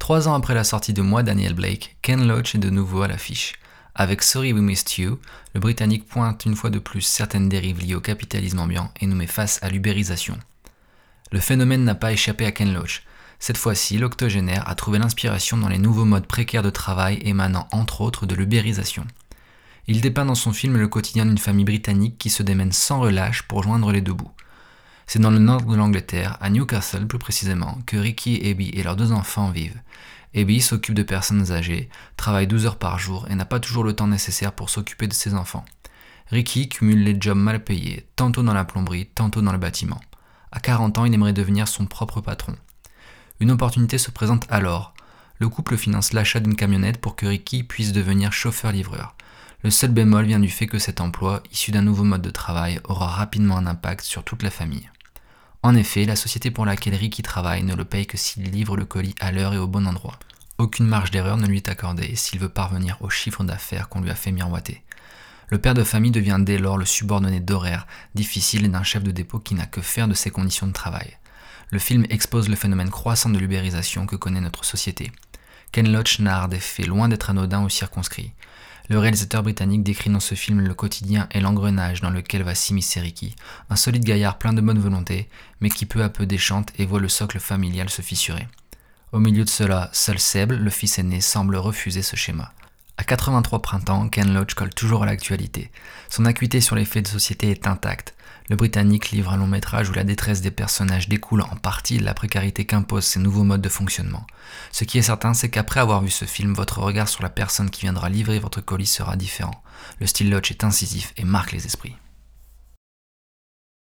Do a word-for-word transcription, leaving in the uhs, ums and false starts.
Trois ans après la sortie de Moi Daniel Blake, Ken Loach est de nouveau à l'affiche. Avec Sorry We Missed You, le Britannique pointe une fois de plus certaines dérives liées au capitalisme ambiant et nous met face à l'ubérisation. Le phénomène n'a pas échappé à Ken Loach. Cette fois-ci, l'octogénaire a trouvé l'inspiration dans les nouveaux modes précaires de travail émanant entre autres de l'ubérisation. Il dépeint dans son film le quotidien d'une famille britannique qui se démène sans relâche pour joindre les deux bouts. C'est dans le nord de l'Angleterre, à Newcastle plus précisément, que Ricky et Abby et leurs deux enfants vivent. Abby s'occupe de personnes âgées, travaille douze heures par jour et n'a pas toujours le temps nécessaire pour s'occuper de ses enfants. Ricky cumule les jobs mal payés, tantôt dans la plomberie, tantôt dans le bâtiment. À quarante ans, il aimerait devenir son propre patron. Une opportunité se présente alors. Le couple finance l'achat d'une camionnette pour que Ricky puisse devenir chauffeur-livreur. Le seul bémol vient du fait que cet emploi, issu d'un nouveau mode de travail, aura rapidement un impact sur toute la famille. En effet, la société pour laquelle Ricky travaille ne le paye que s'il livre le colis à l'heure et au bon endroit. Aucune marge d'erreur ne lui est accordée s'il veut parvenir au chiffre d'affaires qu'on lui a fait miroiter. Le père de famille devient dès lors le subordonné d'horaires difficiles d'un chef de dépôt qui n'a que faire de ses conditions de travail. Le film expose le phénomène croissant de l'ubérisation que connaît notre société. Ken Loach narre des faits loin d'être anodins ou circonscrits. Le réalisateur britannique décrit dans ce film le quotidien et l'engrenage dans lequel va s'immiscer Ricky, un solide gaillard plein de bonne volonté, mais qui peu à peu déchante et voit le socle familial se fissurer. Au milieu de cela, seul Seb, le fils aîné, semble refuser ce schéma. À quatre-vingt-trois printemps, Ken Loach colle toujours à l'actualité. Son acuité sur les faits de société est intacte. Le Britannique livre un long métrage où la détresse des personnages découle en partie de la précarité qu'imposent ces nouveaux modes de fonctionnement. Ce qui est certain, c'est qu'après avoir vu ce film, votre regard sur la personne qui viendra livrer votre colis sera différent. Le style Loach est incisif et marque les esprits.